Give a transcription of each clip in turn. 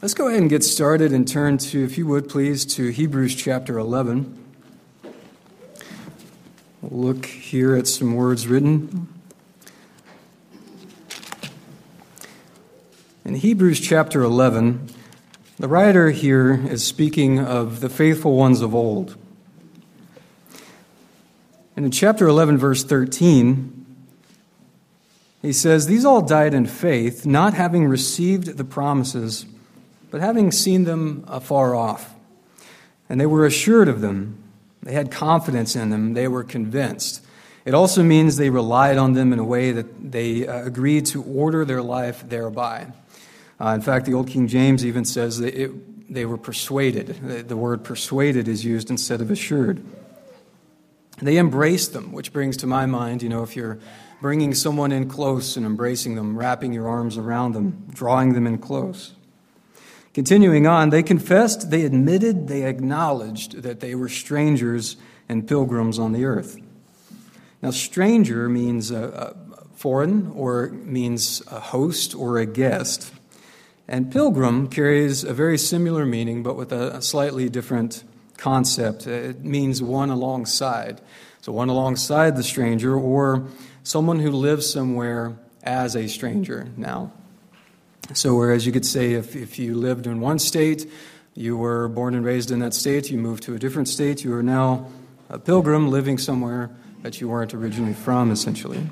Let's go ahead and get started and turn to, if you would please, to Hebrews chapter 11. We'll look here at some words written. In Hebrews chapter 11, the writer here is speaking of the faithful ones of old. And in chapter 11, verse 13, he says, "These all died in faith, not having received the promises, but having seen them afar off. And they were assured of them. They had confidence in them. They were convinced." It also means they relied on them in a way that they agreed to order their life thereby. In fact, the Old King James even says that they were persuaded. The word persuaded is used instead of assured. They embraced them, which brings to my mind, if you're bringing someone in close and embracing them, wrapping your arms around them, drawing them in close. Continuing on, they confessed, they admitted, they acknowledged that they were strangers and pilgrims on the earth. Now, stranger means foreign, or means a host or a guest. And pilgrim carries a very similar meaning, but with a slightly different concept. It means one alongside. So one alongside the stranger, or someone who lives somewhere as a stranger now. So whereas you could say if you lived in one state, you were born and raised in that state, you moved to a different state, you are now a pilgrim living somewhere that you weren't originally from, essentially.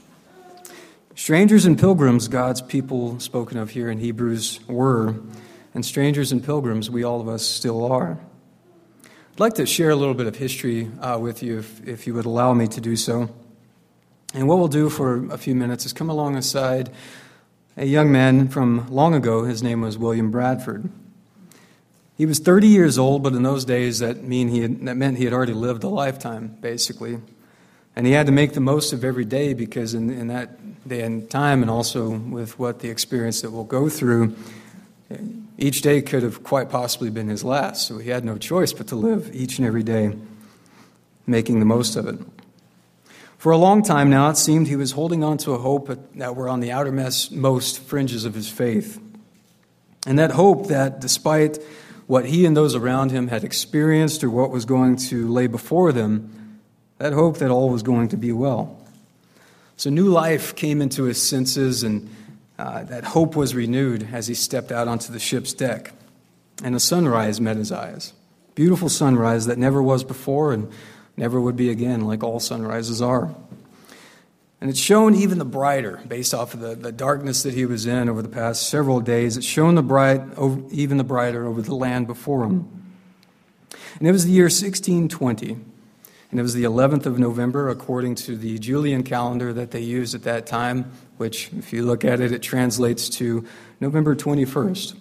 Strangers and pilgrims, God's people spoken of here in Hebrews were, and strangers and pilgrims, all of us still are. I'd like to share a little bit of history with you, if you would allow me to do so. And what we'll do for a few minutes is come alongside a young man from long ago. His name was William Bradford. He was 30 years old, but in those days that meant he had already lived a lifetime, basically. And he had to make the most of every day, because in that day and time, and also with what the experience that we'll go through, each day could have quite possibly been his last. So he had no choice but to live each and every day, making the most of it. For a long time now, it seemed he was holding on to a hope that were on the outermost fringes of his faith. And that hope that despite what he and those around him had experienced or what was going to lay before them, that hope that all was going to be well. So new life came into his senses, and that hope was renewed as he stepped out onto the ship's deck. And a sunrise met his eyes. Beautiful sunrise that never was before and never would be again, like all sunrises are. And it's shone even the brighter, based off of the darkness that he was in over the past several days. It shone even the brighter over the land before him. And it was the year 1620, and it was the 11th of November, according to the Julian calendar that they used at that time, which, if you look at it, it translates to November 21st.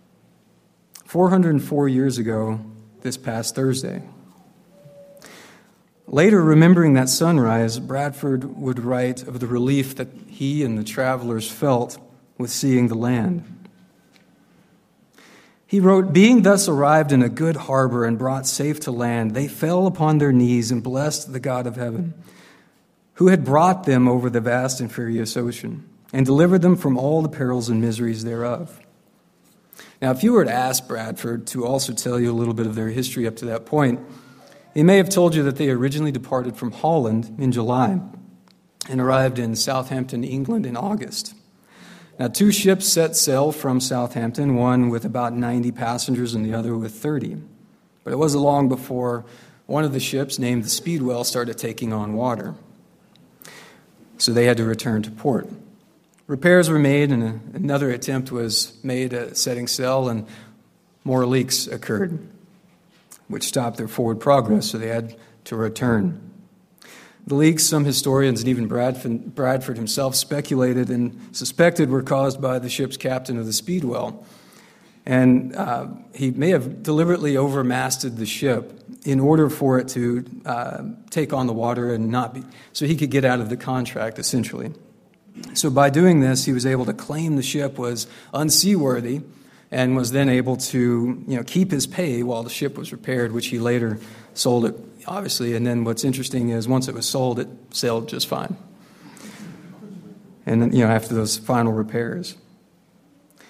404 years ago, this past Thursday. Later, remembering that sunrise, Bradford would write of the relief that he and the travelers felt with seeing the land. He wrote, "Being thus arrived in a good harbor and brought safe to land, they fell upon their knees and blessed the God of heaven, who had brought them over the vast and furious ocean, and delivered them from all the perils and miseries thereof." Now, if you were to ask Bradford to also tell you a little bit of their history up to that point, he may have told you that they originally departed from Holland in July and arrived in Southampton, England in August. Now, two ships set sail from Southampton, one with about 90 passengers and the other with 30. But it wasn't long before one of the ships, named the Speedwell, started taking on water. So they had to return to port. Repairs were made, and another attempt was made at setting sail, and more leaks occurred, which stopped their forward progress, so they had to return. The leaks, some historians and even Bradford himself speculated and suspected were caused by the ship's captain of the Speedwell. And he may have deliberately overmasted the ship in order for it to take on the water and not be, so he could get out of the contract, essentially. So by doing this, he was able to claim the ship was unseaworthy and was then able to, keep his pay while the ship was repaired, which he later sold it, obviously. And then what's interesting is once it was sold, it sailed just fine. And then, after those final repairs.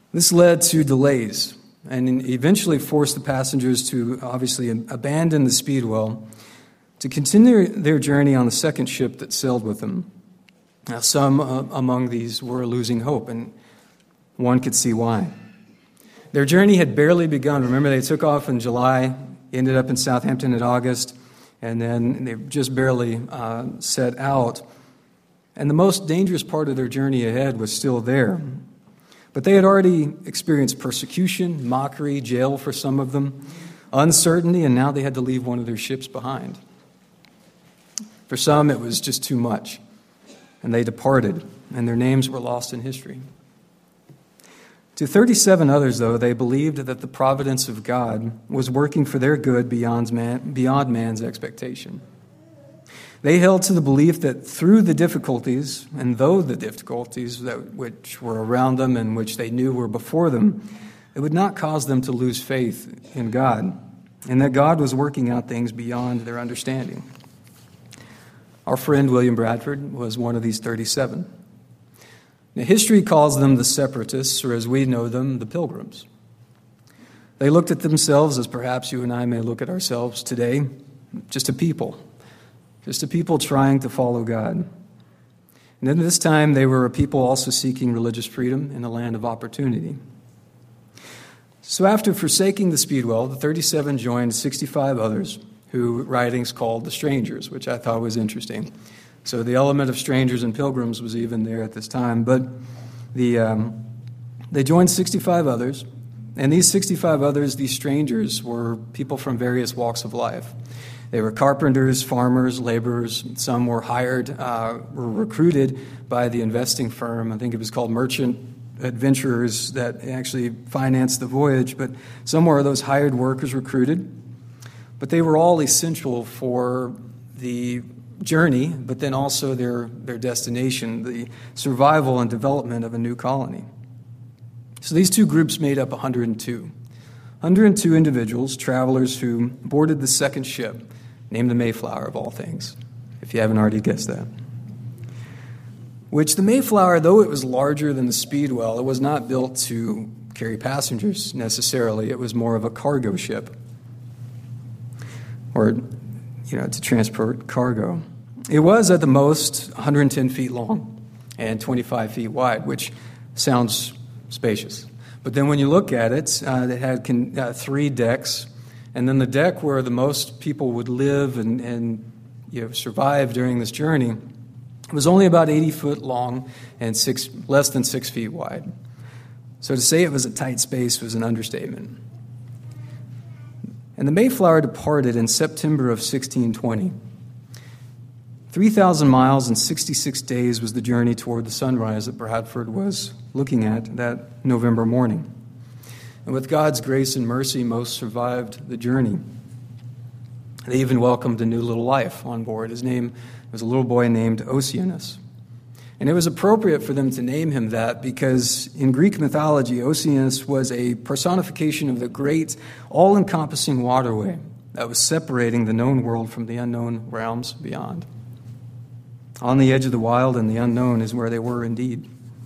This led to delays and eventually forced the passengers to obviously abandon the Speedwell to continue their journey on the second ship that sailed with them. Now, some among these were losing hope, and one could see why. Their journey had barely begun. Remember, they took off in July, ended up in Southampton in August, and then they just barely set out. And the most dangerous part of their journey ahead was still there. But they had already experienced persecution, mockery, jail for some of them, uncertainty, and now they had to leave one of their ships behind. For some, it was just too much, and they departed, and their names were lost in history. To 37 others, though, they believed that the providence of God was working for their good beyond man's expectation. They held to the belief that through the difficulties, and though the difficulties which were around them and which they knew were before them, it would not cause them to lose faith in God, and that God was working out things beyond their understanding. Our friend William Bradford was one of these 37. Now, history calls them the separatists, or as we know them, the pilgrims. They looked at themselves as perhaps you and I may look at ourselves today, just a people trying to follow God. And at this time, they were a people also seeking religious freedom in a land of opportunity. So after forsaking the Speedwell, the 37 joined 65 others who writings called the strangers, which I thought was interesting. So the element of strangers and pilgrims was even there at this time. But they joined 65 others, and these 65 others, these strangers, were people from various walks of life. They were carpenters, farmers, laborers. Some were hired, were recruited by the investing firm. I think it was called Merchant Adventurers that actually financed the voyage. But some were those hired workers recruited. But they were all essential for the journey, but then also their destination, the survival and development of a new colony. So these two groups made up 102. 102 individuals, travelers who boarded the second ship, named the Mayflower of all things, if you haven't already guessed that. Which the Mayflower, though it was larger than the Speedwell, it was not built to carry passengers necessarily. It was more of a cargo ship, or to transport cargo. It was at the most 110 feet long and 25 feet wide, which sounds spacious. But then when you look at it, it had 3 decks, and then the deck where the most people would live and survive during this journey was only about 80 foot long and less than 6 feet wide. So to say it was a tight space was an understatement. And the Mayflower departed in September of 1620. 3,000 miles and 66 days was the journey toward the sunrise that Bradford was looking at that November morning. And with God's grace and mercy, most survived the journey. They even welcomed a new little life on board. His name was a little boy named Oceanus. And it was appropriate for them to name him that because in Greek mythology, Oceanus was a personification of the great, all-encompassing waterway that was separating the known world from the unknown realms beyond. On the edge of the wild and the unknown is where they were indeed.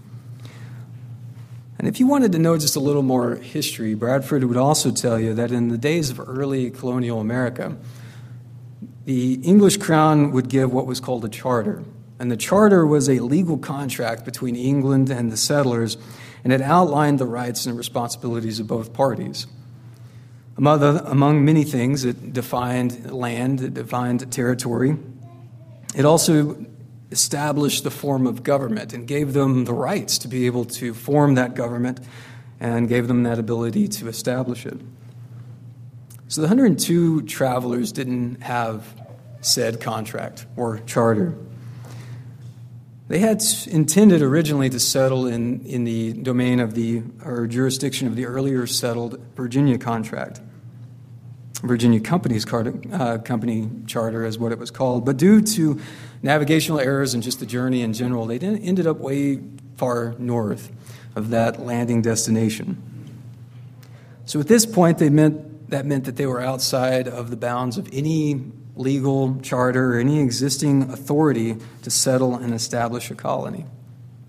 And if you wanted to know just a little more history, Bradford would also tell you that in the days of early colonial America, the English crown would give what was called a charter. And the charter was a legal contract between England and the settlers, and it outlined the rights and responsibilities of both parties. Among many things, it defined land, it defined territory. It also established the form of government and gave them the rights to be able to form that government and gave them that ability to establish it. So the 102 travelers didn't have said contract or charter. They had intended originally to settle in the domain of jurisdiction of the earlier settled Virginia contract. Virginia Company's company charter is what it was called. But due to navigational errors and just the journey in general, they ended up way far north of that landing destination. So at this point, that meant that they were outside of the bounds of any legal charter or any existing authority to settle and establish a colony.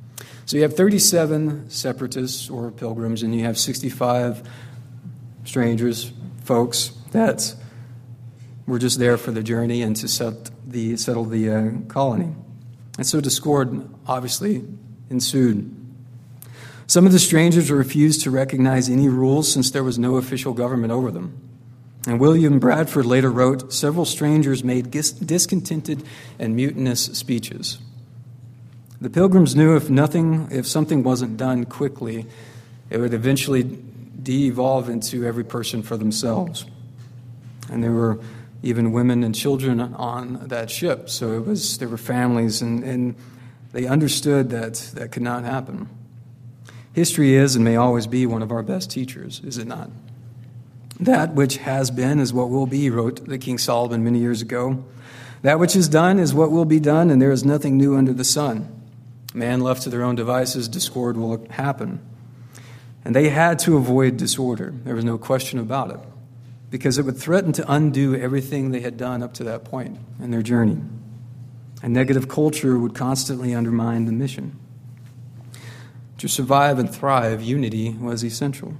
So you have 37 separatists or pilgrims, and you have 65 strangers, folks that were just there for the journey and to settle the colony. And so discord obviously ensued. Some of the strangers refused to recognize any rules since there was no official government over them. And William Bradford later wrote, several strangers made discontented and mutinous speeches. The pilgrims knew if something wasn't done quickly, it would eventually de-evolve into every person for themselves. And there were even women and children on that ship. So there were families, and they understood that could not happen. History is and may always be one of our best teachers, is it not? That which has been is what will be, wrote the King Solomon many years ago. That which is done is what will be done, and there is nothing new under the sun. Man left to their own devices, discord will happen. And they had to avoid disorder. There was no question about it, because it would threaten to undo everything they had done up to that point in their journey. A negative culture would constantly undermine the mission. To survive and thrive, unity was essential.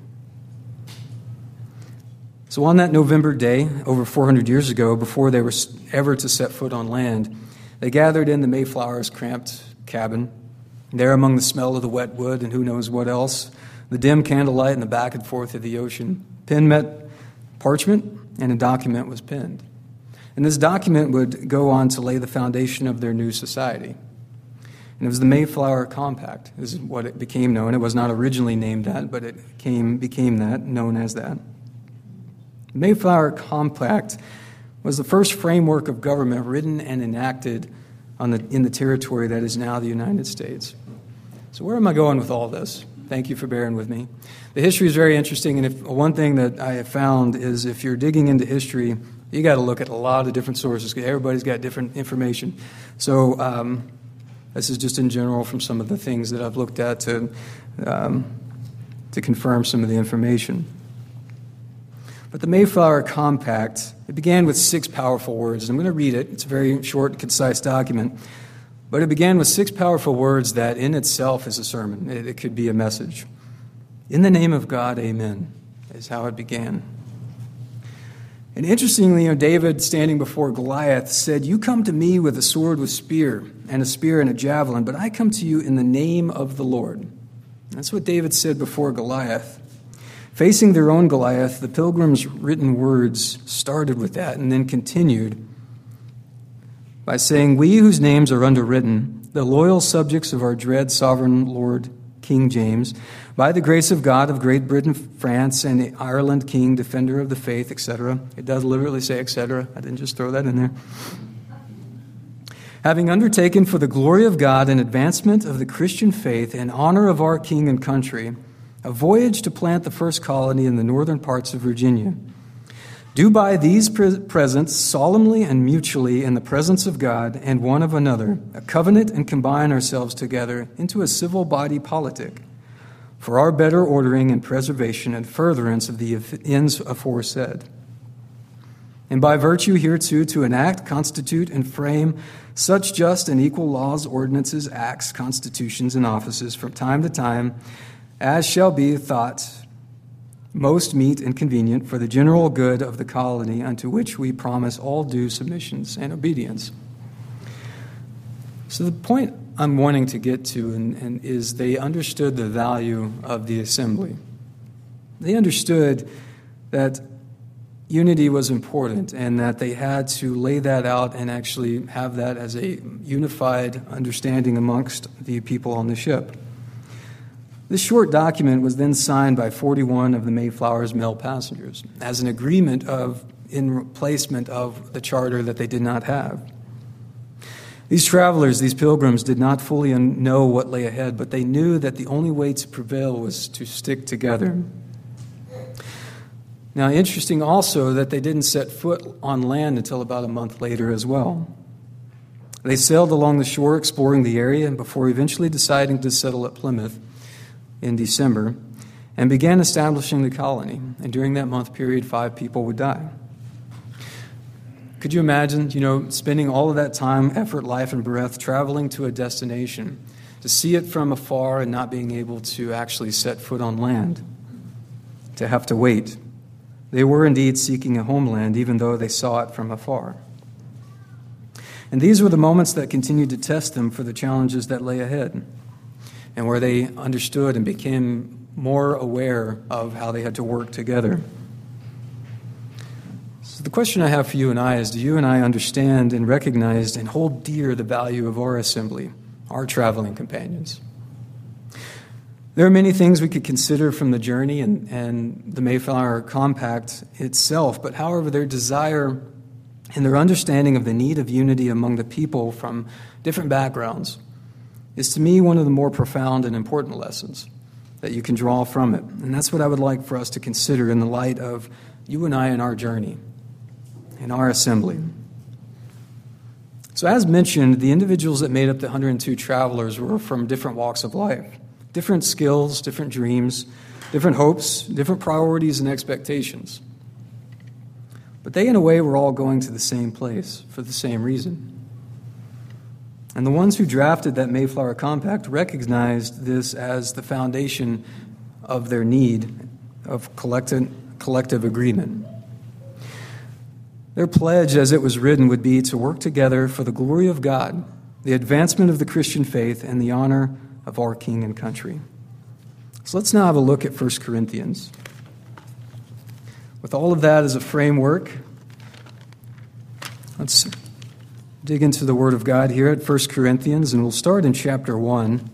So on that November day, over 400 years ago, before they were ever to set foot on land, they gathered in the Mayflower's cramped cabin. There among the smell of the wet wood and who knows what else, the dim candlelight and the back and forth of the ocean, pen met parchment, and a document was penned. And this document would go on to lay the foundation of their new society. And it was the Mayflower Compact, is what it became known. It was not originally named that, but it became that, known as that. The Mayflower Compact was the first framework of government written and enacted in the territory that is now the United States. So where am I going with all this? Thank you for bearing with me. The history is very interesting, and one thing that I have found is if you're digging into history, you got to look at a lot of different sources. Everybody's got different information. So this is just in general from some of the things that I've looked at to confirm some of the information. But the Mayflower Compact, it began with 6 powerful words. I'm going to read it. It's a very short and concise document. But it began with 6 powerful words that in itself is a sermon. It could be a message. In the name of God, amen, is how it began. And interestingly, David, standing before Goliath, said, you come to me with a sword with spear and a javelin, but I come to you in the name of the Lord. And that's what David said before Goliath. Facing their own Goliath, the pilgrims' written words started with that and then continued by saying, we whose names are underwritten, the loyal subjects of our dread sovereign Lord King James, by the grace of God of Great Britain, France, and Ireland, King, defender of the faith, etc. It does literally say etc. I didn't just throw that in there. Having undertaken for the glory of God and advancement of the Christian faith and honor of our king and country, a voyage to plant the first colony in the northern parts of Virginia. Do by these presents solemnly and mutually in the presence of God and one of another, a covenant and combine ourselves together into a civil body politic for our better ordering and preservation and furtherance of the ends aforesaid. And by virtue hereto to enact, constitute, and frame such just and equal laws, ordinances, acts, constitutions, and offices from time to time as shall be thought most meet and convenient for the general good of the colony, unto which we promise all due submissions and obedience. So the point I'm wanting to get to and is they understood the value of the assembly. They understood that unity was important and that they had to lay that out and actually have that as a unified understanding amongst the people on the ship. This short document was then signed by 41 of the Mayflower's male passengers as an agreement in replacement of the charter that they did not have. These travelers, these pilgrims, did not fully know what lay ahead, but they knew that the only way to prevail was to stick together. Now, interesting also that they didn't set foot on land until about a month later as well. They sailed along the shore exploring the area before eventually deciding to settle at Plymouth in December and began establishing the colony. And during that month period, 5 people would die. Could you imagine, spending all of that time, effort, life, and breath traveling to a destination, to see it from afar and not being able to actually set foot on land, to have to wait. They were indeed seeking a homeland, even though they saw it from afar. And these were the moments that continued to test them for the challenges that lay ahead, and where they understood and became more aware of how they had to work together. So the question I have for you and I is, do you and I understand and recognize and hold dear the value of our assembly, our traveling companions? There are many things we could consider from the journey and the Mayflower Compact itself, but however, their desire and their understanding of the need of unity among the people from different backgrounds is to me one of the more profound and important lessons that you can draw from it. And that's what I would like for us to consider in the light of you and I in our journey, in our assembly. So as mentioned, the individuals that made up the 102 travelers were from different walks of life. Different skills, different dreams, different hopes, different priorities and expectations. But they, in a way, were all going to the same place for the same reason. And the ones who drafted that Mayflower Compact recognized this as the foundation of their need of collective agreement. Their pledge, as it was written, would be to work together for the glory of God, the advancement of the Christian faith, and the honor of our King and country. So let's now have a look at 1 Corinthians. With all of that as a framework, let's dig into the Word of God here at 1 Corinthians, and we'll start in chapter 1.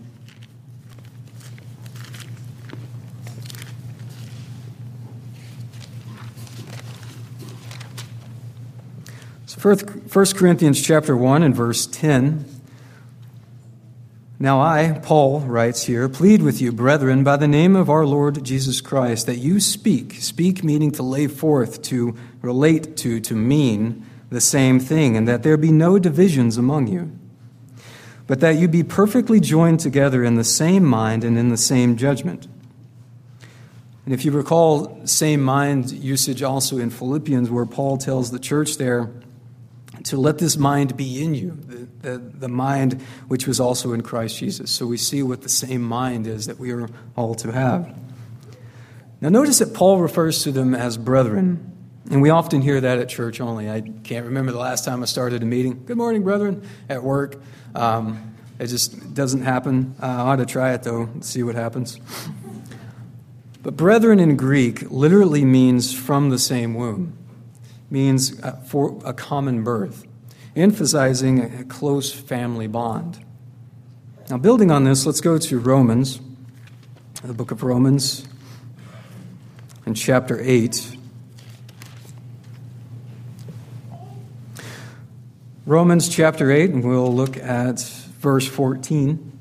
So 1 Corinthians chapter 1 and verse 10. Now I, Paul, writes here, plead with you, brethren, by the name of our Lord Jesus Christ, that you speak meaning to lay forth, to relate to mean the same thing, and that there be no divisions among you, but that you be perfectly joined together in the same mind and in the same judgment. And if you recall, same mind usage also in Philippians, where Paul tells the church there to let this mind be in you, the mind which was also in Christ Jesus. So we see what the same mind is that we are all to have. Now notice that Paul refers to them as brethren, and we often hear that at church only. I can't remember the last time I started a meeting. Good morning, brethren, at work. It just doesn't happen. I ought to try it, though, and see what happens. But brethren in Greek literally means from the same womb. Means for a common birth, emphasizing a close family bond. Now, building on this, let's go to Romans, the book of Romans, in chapter 8. Romans chapter 8, and we'll look at verse 14.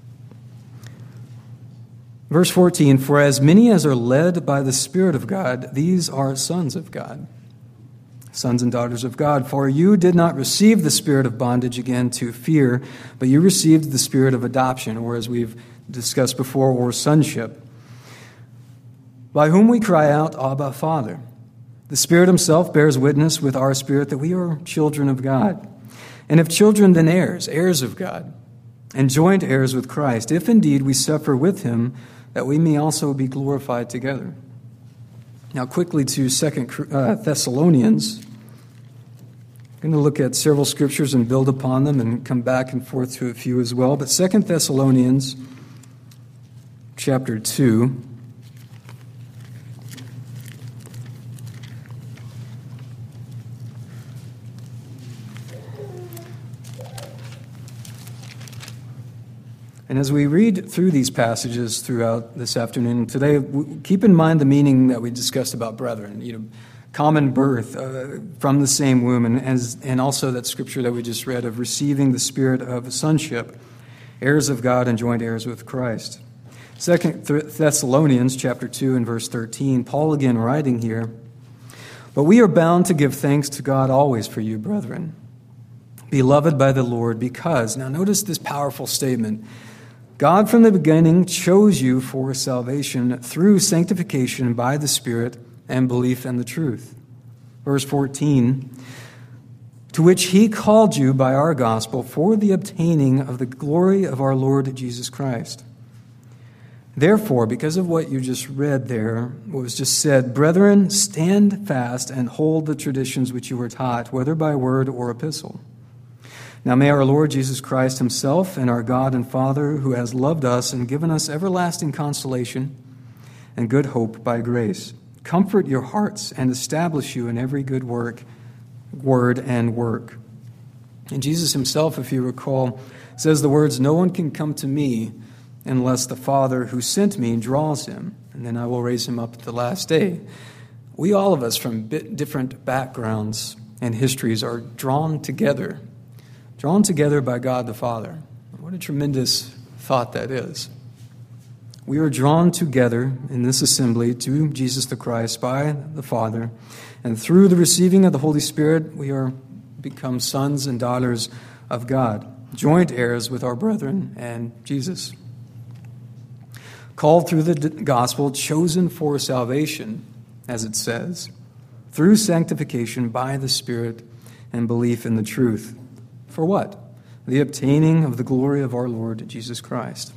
Verse 14, for as many as are led by the Spirit of God, these are sons of God. Sons and daughters of God, for you did not receive the spirit of bondage again to fear, but you received the spirit of adoption, or as we've discussed before, or sonship, by whom we cry out, Abba, Father. The Spirit himself bears witness with our spirit that we are children of God. And if children, then heirs, heirs of God, and joint heirs with Christ, if indeed we suffer with him, that we may also be glorified together. Now, quickly to 2 Thessalonians. I'm going to look at several scriptures and build upon them and come back and forth to a few as well. But 2 Thessalonians chapter 2. And as we read through these passages throughout this afternoon today, keep in mind the meaning that we discussed about brethren, common birth from the same womb, and also that scripture that we just read of receiving the spirit of sonship, heirs of God and joint heirs with Christ. 2 Thessalonians chapter 2 and verse 13, Paul again writing here, but we are bound to give thanks to God always for you, brethren, beloved by the Lord, because, now notice this powerful statement, God from the beginning chose you for salvation through sanctification by the Spirit and belief in the truth. Verse 14, to which he called you by our gospel for the obtaining of the glory of our Lord Jesus Christ. Therefore, because of what you just read there, what was just said, brethren, stand fast and hold the traditions which you were taught, whether by word or epistle. Now may our Lord Jesus Christ himself and our God and Father, who has loved us and given us everlasting consolation and good hope by grace, comfort your hearts and establish you in every good work, word and work. And Jesus himself, if you recall, says the words, no one can come to me unless the Father who sent me draws him, and then I will raise him up at the last day. We, all of us from different backgrounds and histories, are drawn together by God the Father. What a tremendous thought that is. We are drawn together in this assembly to Jesus the Christ by the Father, and through the receiving of the Holy Spirit, we are become sons and daughters of God, joint heirs with our brethren and Jesus. Called through the gospel, chosen for salvation, as it says, through sanctification by the Spirit and belief in the truth. For what? The obtaining of the glory of our Lord Jesus Christ.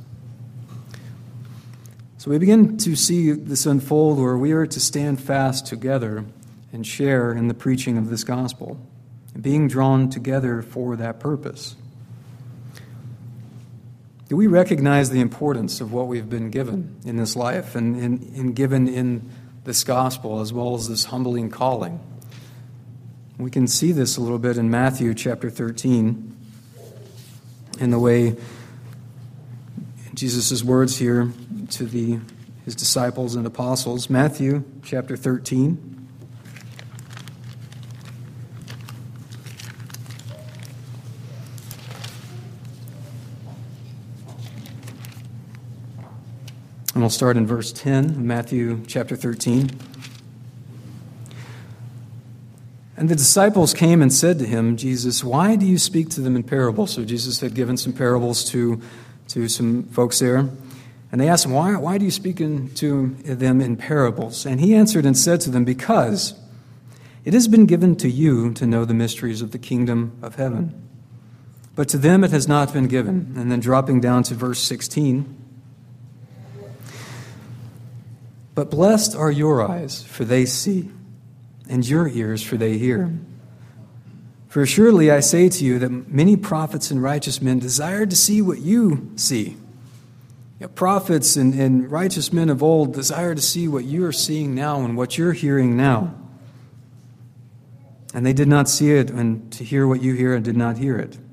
So we begin to see this unfold where we are to stand fast together and share in the preaching of this gospel, being drawn together for that purpose. Do we recognize the importance of what we've been given in this life and given in this gospel, as well as this humbling calling? We can see this a little bit in Matthew chapter 13, in the way Jesus' words here to his disciples and apostles. Matthew chapter 13. And we'll start in verse 10, Matthew chapter 13. And the disciples came and said to him, Jesus, why do you speak to them in parables? So Jesus had given some parables to some folks there. And they asked him, why do you speak to them in parables? And he answered and said to them, because it has been given to you to know the mysteries of the kingdom of heaven. But to them it has not been given. And then dropping down to verse 16, but blessed are your eyes, for they see, and your ears, for they hear. For assuredly I say to you that many prophets and righteous men desired to see what you see. Prophets and righteous men of old desire to see what you are seeing now and what you're hearing now. And they did not see it, and to hear what you hear and did not hear it.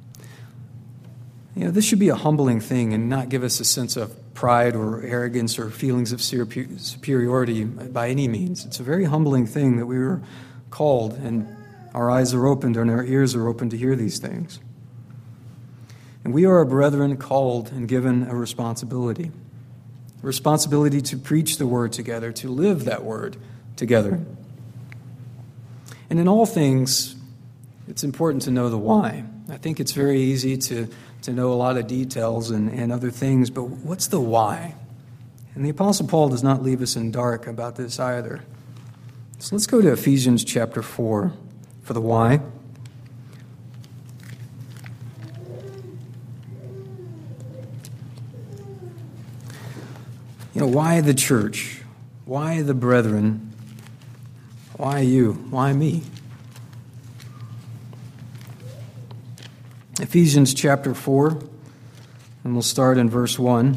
This should be a humbling thing and not give us a sense of pride or arrogance or feelings of superiority by any means. It's a very humbling thing that we were called and our eyes are opened and our ears are open to hear these things. And we are a brethren called and given a responsibility to preach the word together, to live that word together. And in all things, it's important to know the why. I think it's very easy to know a lot of details and other things, but what's the why? And the Apostle Paul does not leave us in dark about this either. So let's go to Ephesians chapter 4 for the why. Why the church? Why the brethren? Why you? Why me? Ephesians chapter 4, and we'll start in verse 1.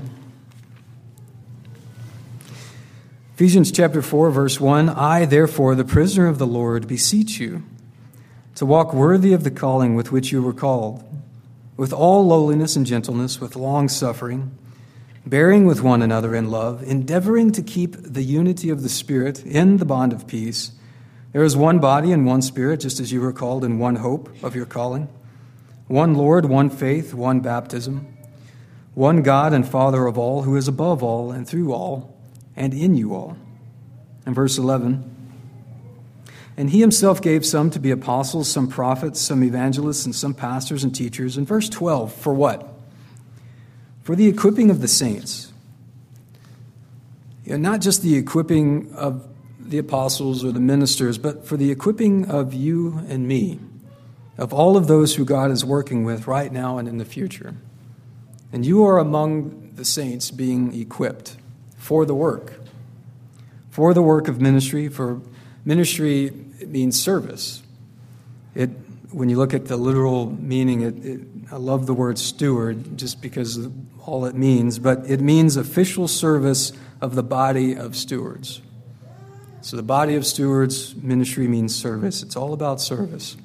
Ephesians chapter 4, verse 1, I, therefore, the prisoner of the Lord, beseech you to walk worthy of the calling with which you were called, with all lowliness and gentleness, with long suffering, bearing with one another in love, endeavoring to keep the unity of the Spirit in the bond of peace. There is one body and one Spirit, just as you were called in one hope of your calling. One Lord, one faith, one baptism, one God and Father of all, who is above all and through all and in you all. And verse 11, and he himself gave some to be apostles, some prophets, some evangelists, and some pastors and teachers. And verse 12, for what? For the equipping of the saints. Not just the equipping of the apostles or the ministers, but for the equipping of you and me, of all of those who God is working with right now and in the future. And you are among the saints being equipped for the work of ministry. For ministry, it means service. When you look at the literal meaning, I love the word steward just because of all it means, but it means official service of the body of stewards. So the body of stewards, ministry means service. It's all about service.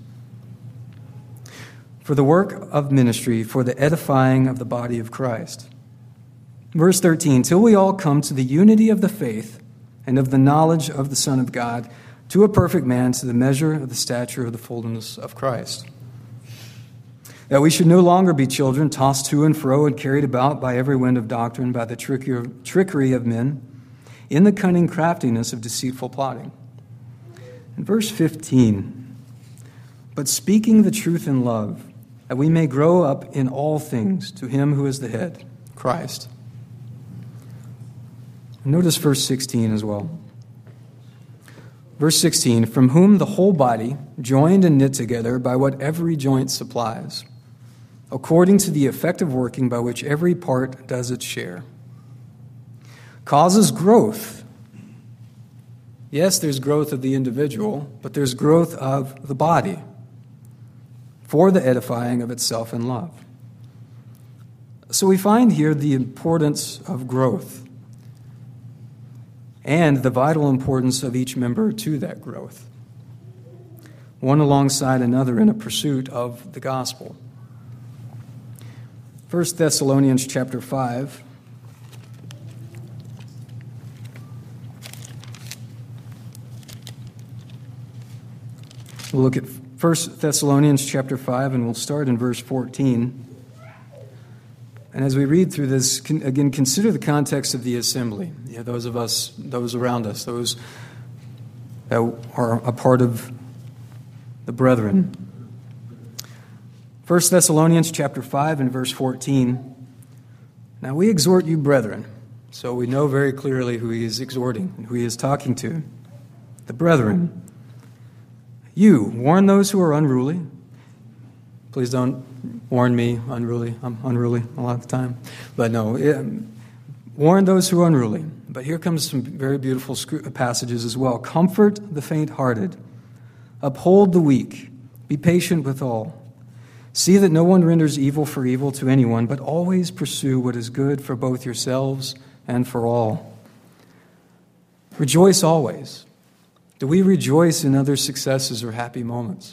For the work of ministry, for the edifying of the body of Christ. Verse 13, till we all come to the unity of the faith and of the knowledge of the Son of God, to a perfect man, to the measure of the stature of the fullness of Christ. That we should no longer be children, tossed to and fro and carried about by every wind of doctrine, by the trickery of men, in the cunning craftiness of deceitful plotting. In verse 15, but speaking the truth in love, that we may grow up in all things to him who is the head, Christ. Notice verse 16 as well. Verse 16, from whom the whole body, joined and knit together by what every joint supplies, according to the effective working by which every part does its share, causes growth. Yes, there's growth of the individual, but there's growth of the body for the edifying of itself in love. So we find here the importance of growth and the vital importance of each member to that growth, one alongside another in a pursuit of the gospel. 1 Thessalonians chapter 5. We'll look at 1 Thessalonians chapter 5, and we'll start in verse 14. And as we read through this, again, consider the context of the assembly. Those of us, those around us, those that are a part of the brethren. 1 Thessalonians chapter 5 and verse 14. Now we exhort you, brethren. So we know very clearly who he is exhorting, who he is talking to. The brethren. You, warn those who are unruly. Please don't warn me, unruly. I'm unruly a lot of the time. But no, warn those who are unruly. But here comes some very beautiful passages as well. Comfort the faint-hearted. Uphold the weak. Be patient with all. See that no one renders evil for evil to anyone, but always pursue what is good for both yourselves and for all. Rejoice always. Do we rejoice in other successes or happy moments?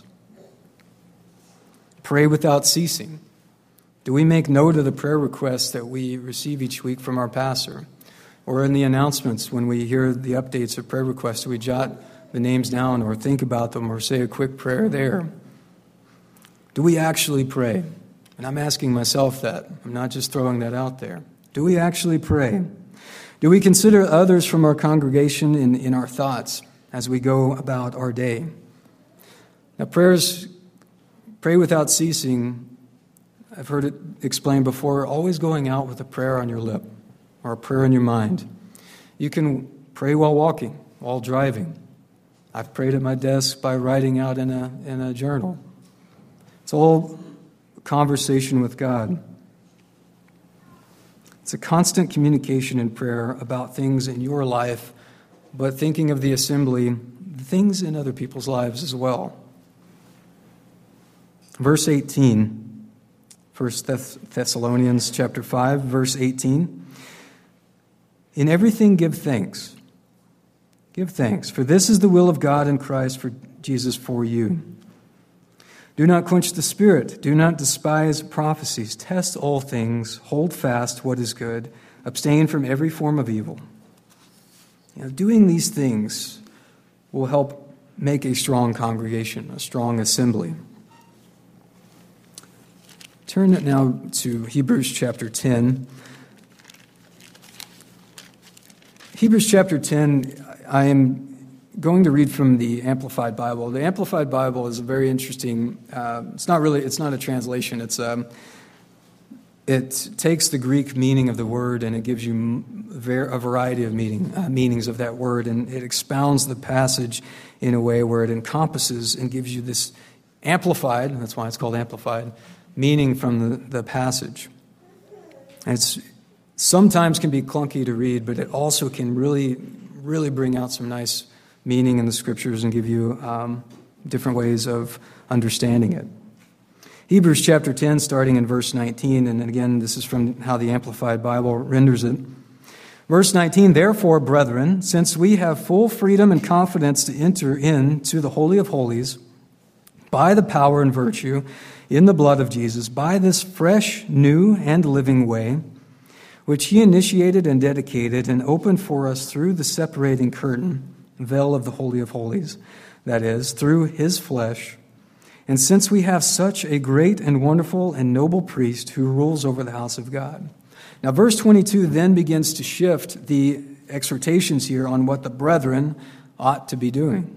Pray without ceasing. Do we make note of the prayer requests that we receive each week from our pastor? Or in the announcements when we hear the updates of prayer requests, do we jot the names down or think about them or say a quick prayer there? Do we actually pray? And I'm asking myself that. I'm not just throwing that out there. Do we actually pray? Do we consider others from our congregation in our thoughts as we go about our day? Now, pray without ceasing, I've heard it explained before, always going out with a prayer on your lip or a prayer in your mind. You can pray while walking, while driving. I've prayed at my desk by writing out in a journal. It's all conversation with God. It's a constant communication in prayer about things in your life, but thinking of the assembly, things in other people's lives as well. Verse 18, 1 Thessalonians chapter 5, verse 18. In everything give thanks. Give thanks, for this is the will of God in Christ for Jesus for you. Do not quench the spirit. Do not despise prophecies. Test all things. Hold fast what is good. Abstain from every form of evil. Doing these things will help make a strong congregation, a strong assembly. Turn it now to Hebrews chapter 10. Hebrews chapter 10, I am going to read from the Amplified Bible. The Amplified Bible is a very interesting, it's not a translation. It takes the Greek meaning of the word and it gives you a variety of meanings of that word, and it expounds the passage in a way where it encompasses and gives you this amplified, that's why it's called amplified, meaning from the passage. It's sometimes can be clunky to read, but it also can really, really bring out some nice meaning in the Scriptures and give you different ways of understanding it. Hebrews chapter 10, starting in verse 19, and again, this is from how the Amplified Bible renders it. Verse 19, therefore, brethren, since we have full freedom and confidence to enter into the Holy of Holies by the power and virtue in the blood of Jesus, by this fresh, new, and living way, which he initiated and dedicated and opened for us through the separating curtain, veil of the Holy of Holies, that is, through his flesh. And since we have such a great and wonderful and noble priest who rules over the house of God. Now, verse 22 then begins to shift the exhortations here on what the brethren ought to be doing.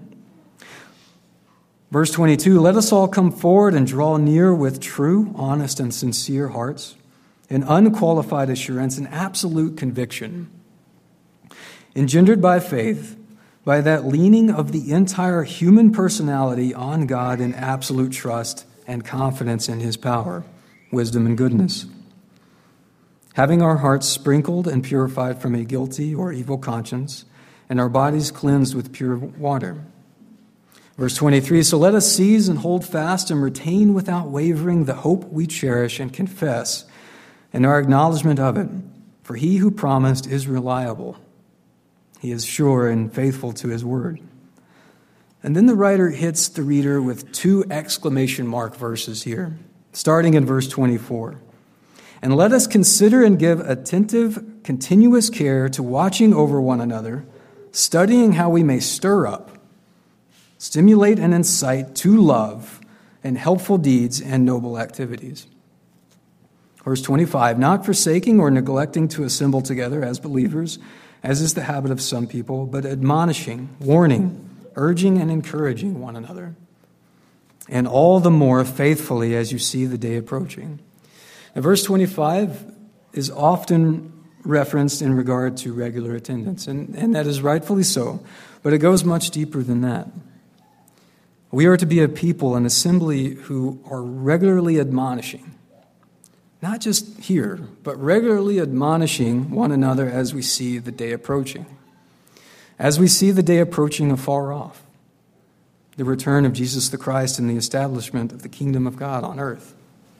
Verse 22, let us all come forward and draw near with true, honest, and sincere hearts, in unqualified assurance and absolute conviction, engendered by faith, by that leaning of the entire human personality on God in absolute trust and confidence in his power, wisdom, and goodness. Having our hearts sprinkled and purified from a guilty or evil conscience, and our bodies cleansed with pure water. Verse 23, so let us seize and hold fast and retain without wavering the hope we cherish and confess, and our acknowledgement of it. For he who promised is reliable. He is sure and faithful to his word. And then the writer hits the reader with 2 exclamation mark verses here, starting in verse 24. And let us consider and give attentive, continuous care to watching over one another, studying how we may stir up, stimulate and incite to love and helpful deeds and noble activities. Verse 25, not forsaking or neglecting to assemble together as believers, as is the habit of some people, but admonishing, warning, urging, and encouraging one another, and all the more faithfully as you see the day approaching. Now, verse 25 is often referenced in regard to regular attendance, and that is rightfully so, but it goes much deeper than that. We are to be a people, an assembly, who are regularly admonishing, not just here, but regularly admonishing one another as we see the day approaching. As we see the day approaching afar off, the return of Jesus the Christ and the establishment of the kingdom of God on earth.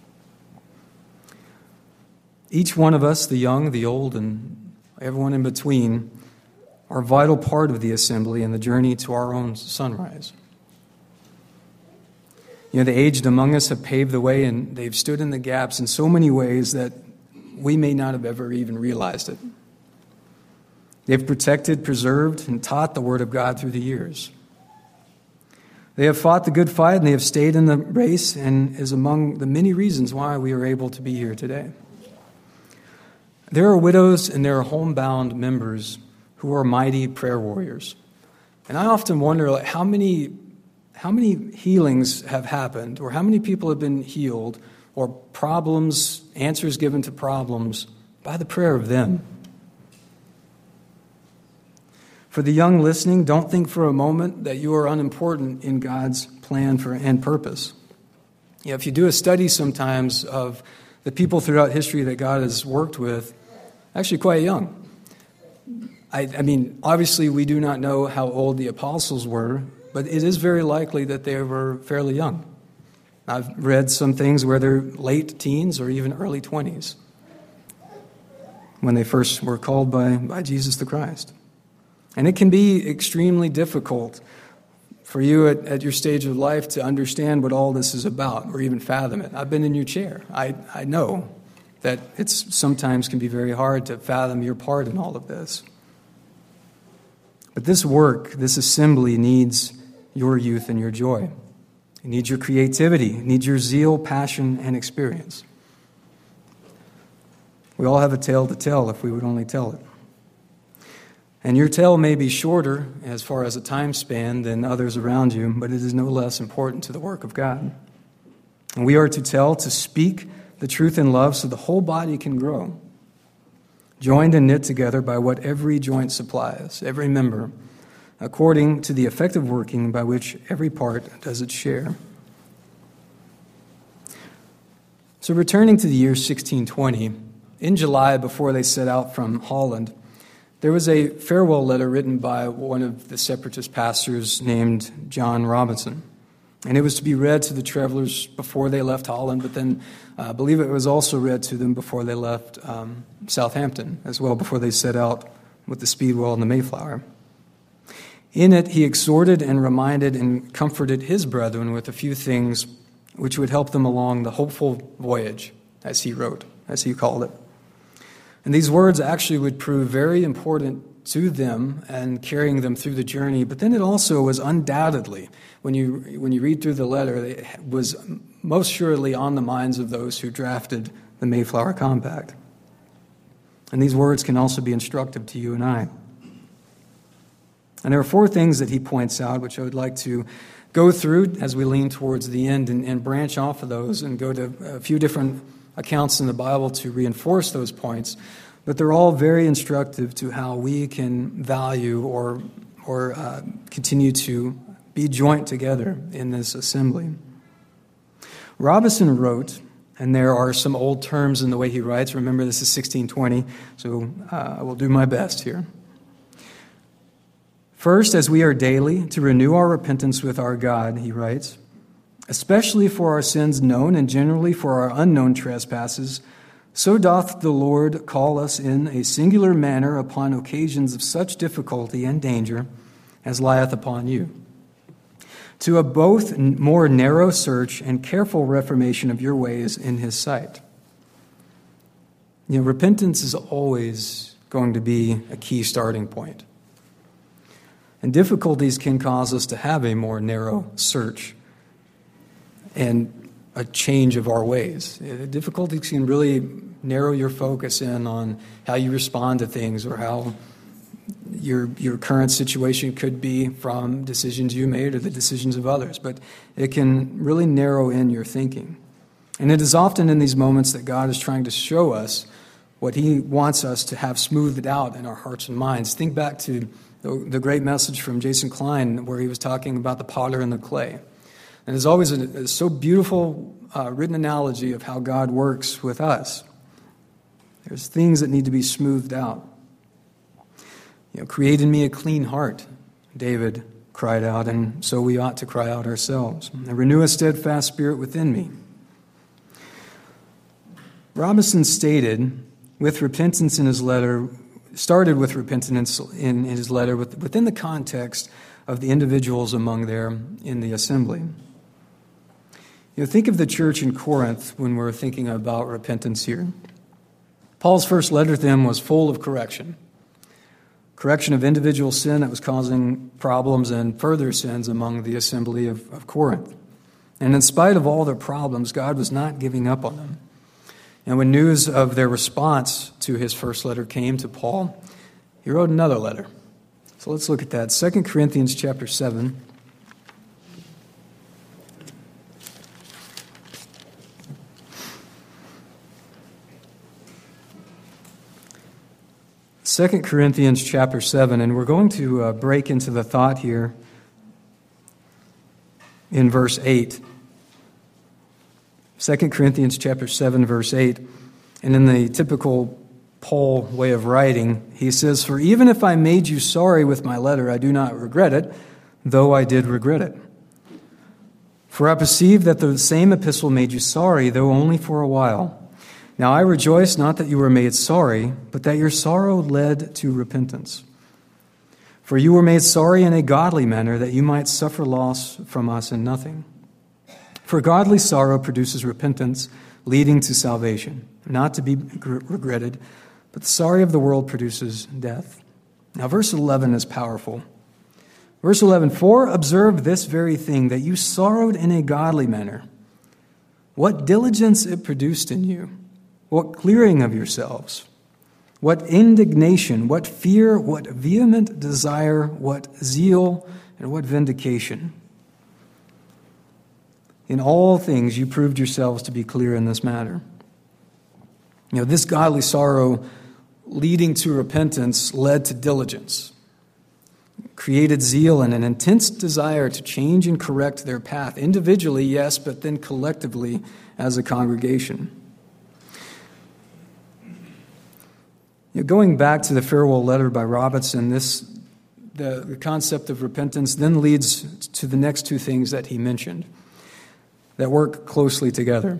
Each one of us, the young, the old, and everyone in between, are a vital part of the assembly and the journey to our own sunrise. You know, the aged among us have paved the way, and they've stood in the gaps in so many ways that we may not have ever even realized it. They've protected, preserved, and taught the Word of God through the years. They have fought the good fight, and they have stayed in the race, and is among the many reasons why we are able to be here today. There are widows and there are homebound members who are mighty prayer warriors. And I often wonder how many healings have happened, or how many people have been healed, or problems, answers given to problems by the prayer of them. For the young listening, don't think for a moment that you are unimportant in God's plan for and purpose. You know, if you do a study sometimes of the people throughout history that God has worked with, actually quite young. I mean, obviously we do not know how old the apostles were, but it is very likely that they were fairly young. I've read some things where they're late teens or even early 20s when they first were called by Jesus the Christ. And it can be extremely difficult for you at your stage of life to understand what all this is about or even fathom it. I've been in your chair. I know that it's sometimes can be very hard to fathom your part in all of this. But this work, this assembly needs your youth and your joy. It needs your creativity. It needs your zeal, passion, and experience. We all have a tale to tell if we would only tell it. And your tale may be shorter as far as a time span than others around you, but it is no less important to the work of God. And we are to tell, to speak the truth in love so the whole body can grow, joined and knit together by what every joint supplies, every member, according to the effective working by which every part does its share. So returning to the year 1620, in July, before they set out from Holland, there was a farewell letter written by one of the separatist pastors named John Robinson. And it was to be read to the travelers before they left Holland, but then I believe it was also read to them before they left Southampton as well, before they set out with the Speedwell and the Mayflower. In it, he exhorted and reminded and comforted his brethren with a few things which would help them along the hopeful voyage, as he wrote, as he called it. And these words actually would prove very important to them and carrying them through the journey. But then it also was undoubtedly, when you read through the letter, it was most surely on the minds of those who drafted the Mayflower Compact. And these words can also be instructive to you and I. And there are 4 things that he points out, which I would like to go through as we lean towards the end and branch off of those and go to a few different accounts in the Bible to reinforce those points. But they're all very instructive to how we can value or continue to be joint together in this assembly. Robinson wrote, and there are some old terms in the way he writes. Remember, this is 1620, so I will do my best here. First, as we are daily to renew our repentance with our God, he writes, especially for our sins known and generally for our unknown trespasses, so doth the Lord call us in a singular manner upon occasions of such difficulty and danger as lieth upon you, to a both more narrow search and careful reformation of your ways in his sight. Repentance is always going to be a key starting point. And difficulties can cause us to have a more narrow search and a change of our ways. Difficulties can really narrow your focus in on how you respond to things or how your current situation could be from decisions you made or the decisions of others. But it can really narrow in your thinking. And it is often in these moments that God is trying to show us what he wants us to have smoothed out in our hearts and minds. Think back to the great message from Jason Klein where he was talking about the potter and the clay. And there's always a so beautiful written analogy of how God works with us. There's things that need to be smoothed out. Create in me a clean heart, David cried out, and so we ought to cry out ourselves. And renew a steadfast spirit within me. Robinson started with repentance in his letter within the context of the individuals among there in the assembly. Think of the church in Corinth when we're thinking about repentance here. Paul's first letter to them was full of correction of individual sin that was causing problems and further sins among the assembly of Corinth. And in spite of all their problems, God was not giving up on them. And when news of their response to his first letter came to Paul, he wrote another letter. So let's look at that. 2 Corinthians chapter 7. Second Corinthians chapter 7, and we're going to break into the thought here in verse 8. 2 Corinthians chapter 7, verse 8, and in the typical Paul way of writing, he says, "For even if I made you sorry with my letter, I do not regret it, though I did regret it. For I perceive that the same epistle made you sorry, though only for a while. Now I rejoice not that you were made sorry, but that your sorrow led to repentance. For you were made sorry in a godly manner, that you might suffer loss from us in nothing. For godly sorrow produces repentance, leading to salvation, not to be regretted, but the sorrow of the world produces death." Now verse 11 is powerful. Verse 11, "For observe this very thing, that you sorrowed in a godly manner. What diligence it produced in you, what clearing of yourselves, what indignation, what fear, what vehement desire, what zeal, and what vindication. In all things you proved yourselves to be clear in this matter." This godly sorrow leading to repentance led to diligence. created zeal and an intense desire to change and correct their path. Individually, yes, but then collectively as a congregation. Going back to the farewell letter by Robertson, the concept of repentance then leads to the next two things that he mentioned that work closely together.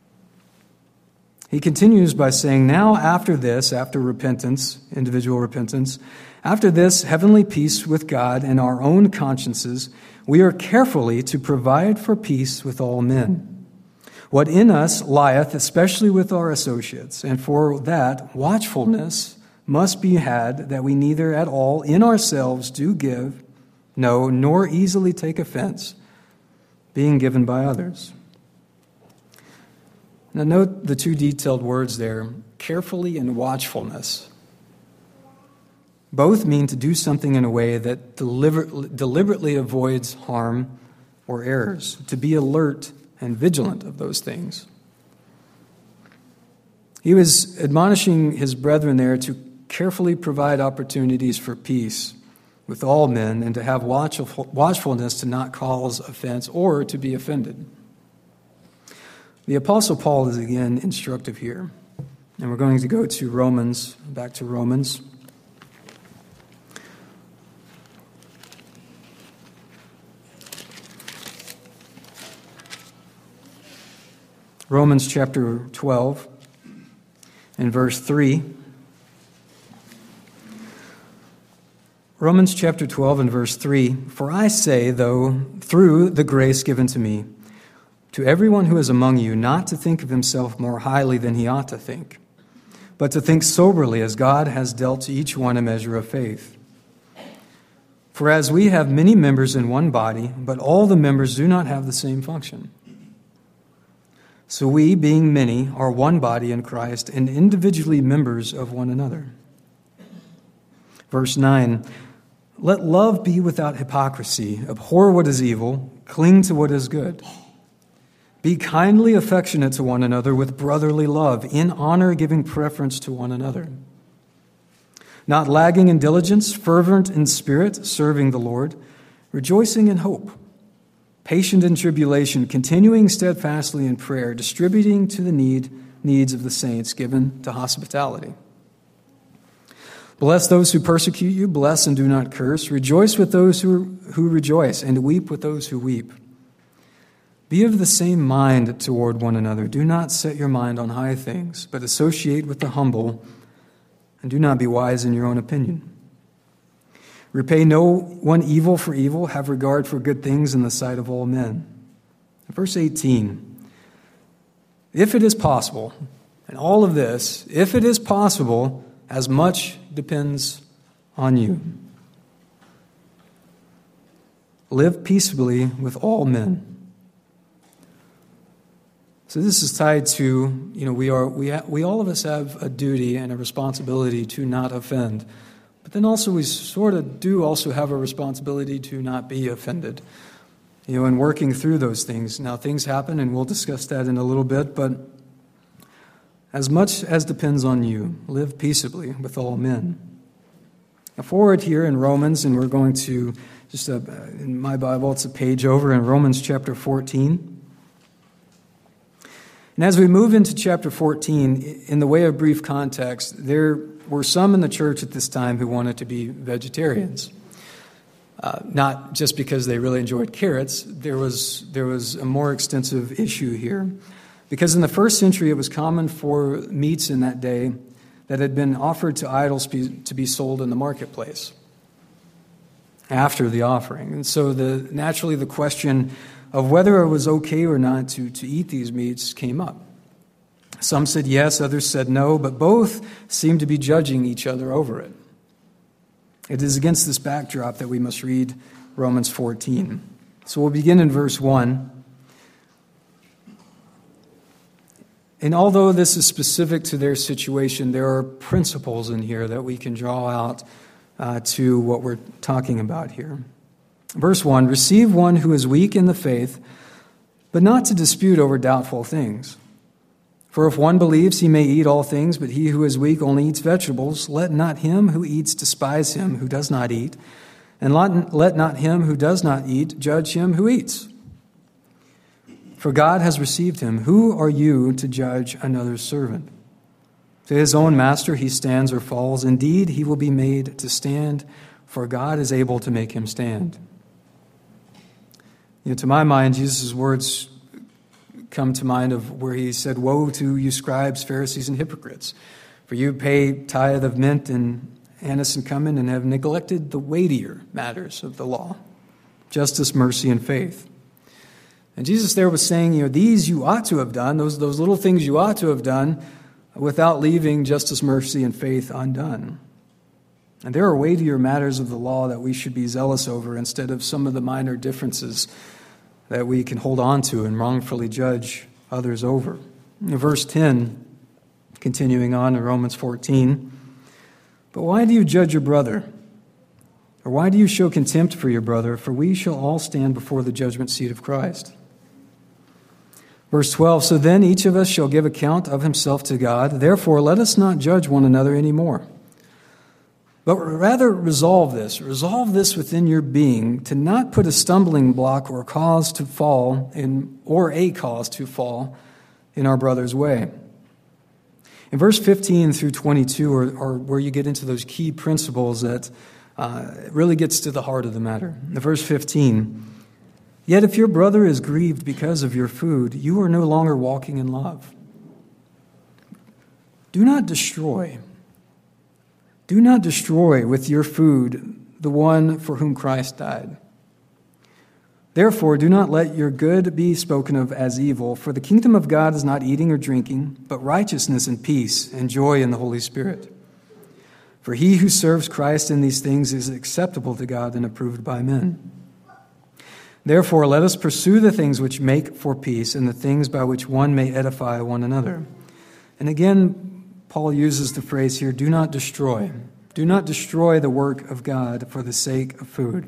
He continues by saying, now after this, after repentance, individual repentance, after this heavenly peace with God and our own consciences, we are carefully to provide for peace with all men. What in us lieth, especially with our associates, and for that watchfulness must be had, that we neither at all in ourselves do give, no, nor easily take offense, being given by others. Now note the two detailed words there, carefully and watchfulness. Both mean to do something in a way that deliberately avoids harm or errors, to be alert and vigilant of those things. He was admonishing his brethren there to carefully provide opportunities for peace with all men and to have watchfulness to not cause offense or to be offended. The Apostle Paul is again instructive here. And we're going to go to Romans, back to Romans. Romans chapter 12 and verse 3. Romans chapter 12 and verse 3. For I say, though, through the grace given to me, to everyone who is among you, not to think of himself more highly than he ought to think, but to think soberly as God has dealt to each one a measure of faith. For as we have many members in one body, but all the members do not have the same function. So we, being many, are one body in Christ and individually members of one another. Verse 9, let love be without hypocrisy. Abhor what is evil, cling to what is good. Be kindly affectionate to one another with brotherly love, in honor giving preference to one another. Not lagging in diligence, fervent in spirit, serving the Lord, rejoicing in hope, patient in tribulation, continuing steadfastly in prayer, distributing to the needs of the saints, given to hospitality. Bless those who persecute you, bless and do not curse. Rejoice with those who rejoice, and weep with those who weep. Be of the same mind toward one another. Do not set your mind on high things, but associate with the humble, and do not be wise in your own opinion. Repay no one evil for evil. Have regard for good things in the sight of all men. Verse 18. If it is possible, and all of this, if it is possible, as much depends on you. Live peaceably with all men. So this is tied to, we all of us have a duty and a responsibility to not offend. But then also we sort of do also have a responsibility to not be offended, in working through those things. Now things happen, and we'll discuss that in a little bit, but as much as depends on you, live peaceably with all men. Now forward here in Romans, and we're going to, in my Bible, it's a page over in Romans chapter 14. And as we move into chapter 14, in the way of brief context, there were some in the church at this time who wanted to be vegetarians. Not just because they really enjoyed carrots. There was a more extensive issue here. Because in the first century, it was common for meats in that day that had been offered to idols to be sold in the marketplace after the offering. And so naturally the question of whether it was okay or not to eat these meats came up. Some said yes, others said no, but both seemed to be judging each other over it. It is against this backdrop that we must read Romans 14. So we'll begin in verse 1. And although this is specific to their situation, there are principles in here that we can draw out to what we're talking about here. Verse 1, receive one who is weak in the faith, but not to dispute over doubtful things. For if one believes, he may eat all things, but he who is weak only eats vegetables. Let not him who eats despise him who does not eat, And let not him who does not eat judge him who eats. For God has received him. Who are you to judge another's servant? To his own master he stands or falls. Indeed, he will be made to stand, for God is able to make him stand. To my mind, Jesus' words come to mind of where he said, "Woe to you scribes, Pharisees, and hypocrites, for you pay tithe of mint and anise and cumin and have neglected the weightier matters of the law, justice, mercy, and faith." And Jesus there was saying, these you ought to have done, those little things you ought to have done, without leaving justice, mercy, and faith undone. And there are weightier matters of the law that we should be zealous over instead of some of the minor differences that we can hold on to and wrongfully judge others over. Verse 10, continuing on in Romans 14, "But why do you judge your brother? Or why do you show contempt for your brother? For we shall all stand before the judgment seat of Christ." Verse 12, "So then each of us shall give account of himself to God. Therefore let us not judge one another anymore. But rather resolve this within your being, to not put a stumbling block or a cause to fall in our brother's way." In verse 15 through 22 are where you get into those key principles that really gets to the heart of the matter. In verse 15, "Yet if your brother is grieved because of your food, you are no longer walking in love. Do not destroy with your food the one for whom Christ died. Therefore, do not let your good be spoken of as evil, for the kingdom of God is not eating or drinking, but righteousness and peace and joy in the Holy Spirit. For he who serves Christ in these things is acceptable to God and approved by men. Therefore, let us pursue the things which make for peace and the things by which one may edify one another." And again, Paul uses the phrase here, "do not destroy." Do not destroy the work of God for the sake of food.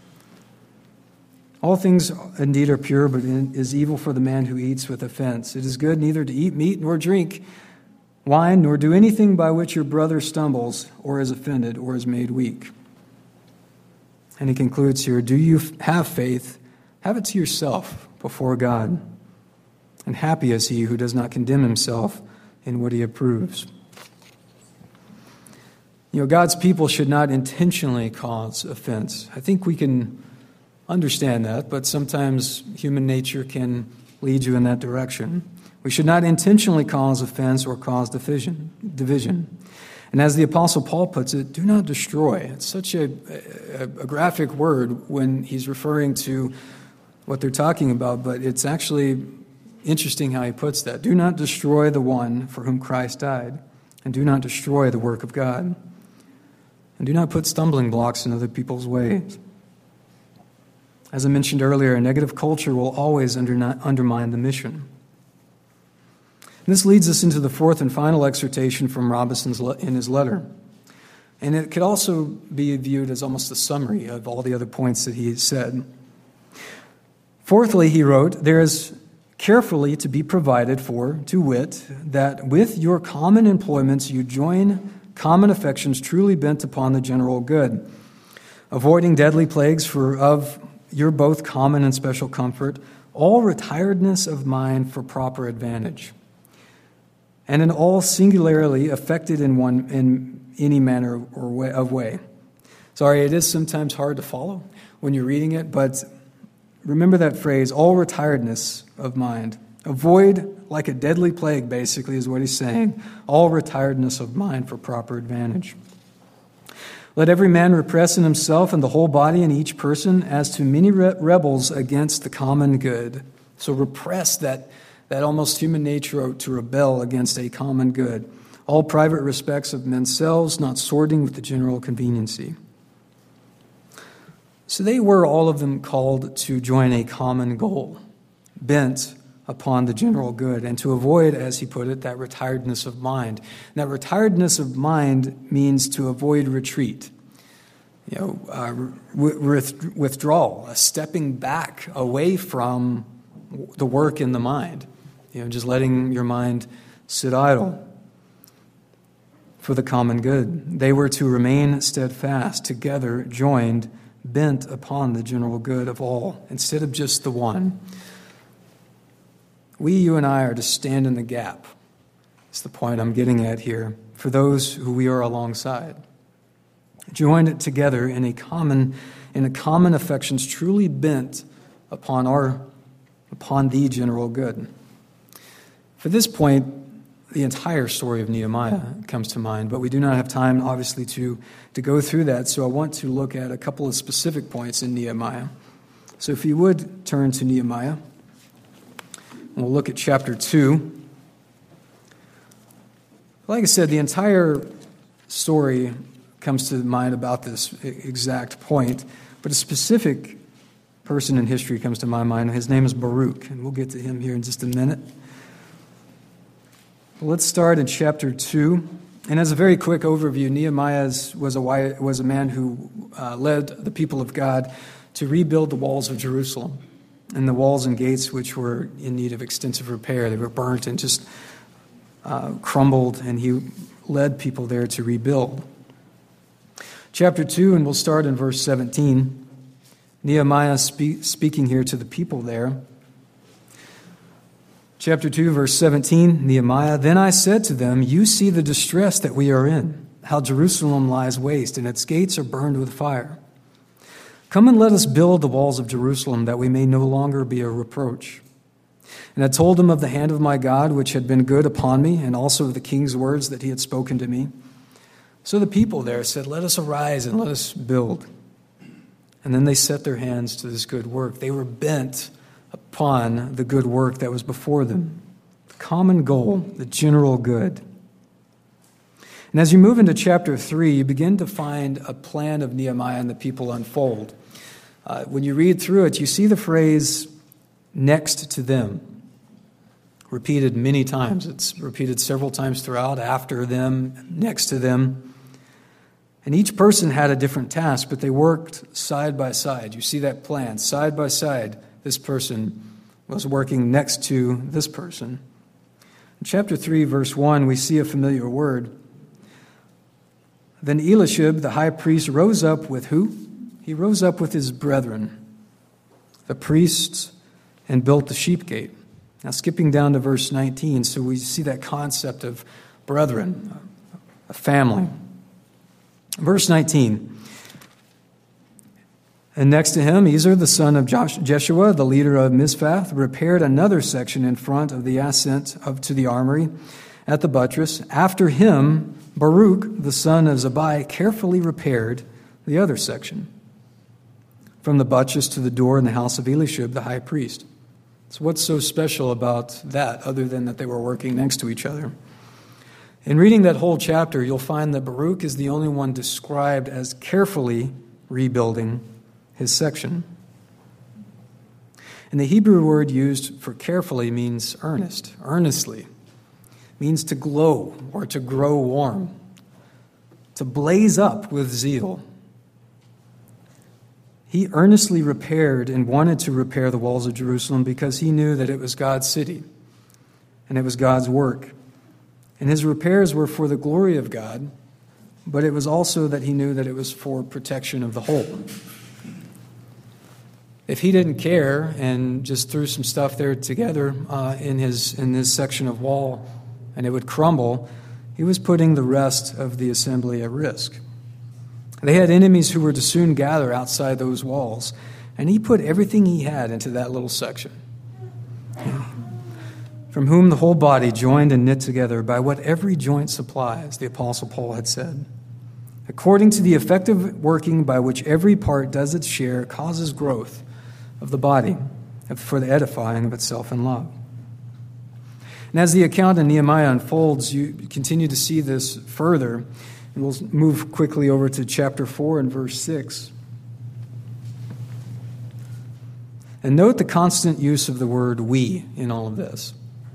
"All things indeed are pure, but it is evil for the man who eats with offense. It is good neither to eat meat nor drink wine, nor do anything by which your brother stumbles or is offended or is made weak." And he concludes here, "Do you have faith? Have it to yourself before God. And happy is he who does not condemn himself in what he approves." God's people should not intentionally cause offense. I think we can understand that, but sometimes human nature can lead you in that direction. We should not intentionally cause offense or cause division. And as the Apostle Paul puts it, do not destroy. It's such a graphic word when he's referring to what they're talking about, but it's actually interesting how he puts that. Do not destroy the one for whom Christ died, and do not destroy the work of God. And do not put stumbling blocks in other people's ways. As I mentioned earlier, a negative culture will always undermine the mission. And this leads us into the fourth and final exhortation from Robison in his letter. And it could also be viewed as almost a summary of all the other points that he said. Fourthly, he wrote, "There is carefully to be provided for, to wit, that with your common employments you join common affections truly bent upon the general good, avoiding deadly plagues of your both common and special comfort, all retiredness of mind for proper advantage, and in all singularly affected in any manner or way." Sorry, it is sometimes hard to follow when you're reading it, but remember that phrase, all retiredness of mind. Avoid like a deadly plague, basically, is what he's saying. All retiredness of mind for proper advantage. "Let every man repress in himself and the whole body and each person as to many rebels against the common good." So repress that almost human nature to rebel against a common good. "All private respects of men's selves, not sorting with the general conveniency." So they were all of them called to join a common goal, bent upon the general good, and to avoid, as he put it, that retiredness of mind. And that retiredness of mind means to avoid retreat, withdrawal, a stepping back away from the work in the mind, just letting your mind sit idle for the common good. They were to remain steadfast, together joined, bent upon the general good of all instead of just the one. You and I, are to stand in the gap. That's the point I'm getting at here, for those who we are alongside. Joined together in a common affections truly bent upon the general good. For this point, the entire story of Nehemiah comes to mind, but we do not have time, obviously, to go through that, so I want to look at a couple of specific points in Nehemiah. So if you would turn to Nehemiah, we'll look at chapter 2. Like I said, the entire story comes to mind about this exact point, but a specific person in history comes to my mind. His name is Baruch, and we'll get to him here in just a minute. Let's start in chapter 2. And as a very quick overview, Nehemiah was a man who led the people of God to rebuild the walls of Jerusalem and the walls and gates which were in need of extensive repair. They were burnt and just crumbled, and he led people there to rebuild. Chapter 2, and we'll start in verse 17. Nehemiah speaking here to the people there. Chapter 2, verse 17, Nehemiah, "Then I said to them, you see the distress that we are in, how Jerusalem lies waste, and its gates are burned with fire. Come and let us build the walls of Jerusalem, that we may no longer be a reproach. And I told them of the hand of my God, which had been good upon me, and also of the king's words that he had spoken to me. So the people there said, let us arise and let us build. And then they set their hands to this good work. They were bent upon the good work that was before them. The common goal, the general good. And as you move into chapter 3, you begin to find a plan of Nehemiah and the people unfold. When you read through it, you see the phrase, next to them, repeated many times. It's repeated several times throughout, after them, next to them. And each person had a different task, but they worked side by side. You see that plan, side by side. This person was working next to this person. In chapter 3, verse 1, we see a familiar word. Then Eliashib, the high priest, rose up with who? He rose up with his brethren, the priests, and built the sheep gate. Now, skipping down to verse 19, so we see that concept of brethren, a family. Verse 19. And next to him, Ezer, the son of Jeshua, the leader of Mizpath, repaired another section in front of the ascent up to the armory at the buttress. After him, Baruch, the son of Zabai, carefully repaired the other section, from the buttress to the door in the house of Eliashib, the high priest. So what's so special about that, other than that they were working next to each other? In reading that whole chapter, you'll find that Baruch is the only one described as carefully rebuilding his section. And the Hebrew word used for carefully means earnest, earnestly. Means to glow or to grow warm, to blaze up with zeal. He earnestly repaired and wanted to repair the walls of Jerusalem because he knew that it was God's city and it was God's work. And his repairs were for the glory of God, but it was also that he knew that it was for protection of the whole. If he didn't care and just threw some stuff there together in this section of wall and it would crumble, he was putting the rest of the assembly at risk. They had enemies who were to soon gather outside those walls, and he put everything he had into that little section. From whom the whole body, joined and knit together by what every joint supplies, the Apostle Paul had said, according to the effective working by which every part does its share, causes growth of the body for the edifying of itself in love. And as the account in Nehemiah unfolds, you continue to see this further. And we'll move quickly over to chapter 4 and verse 6. And note the constant use of the word we in all of this.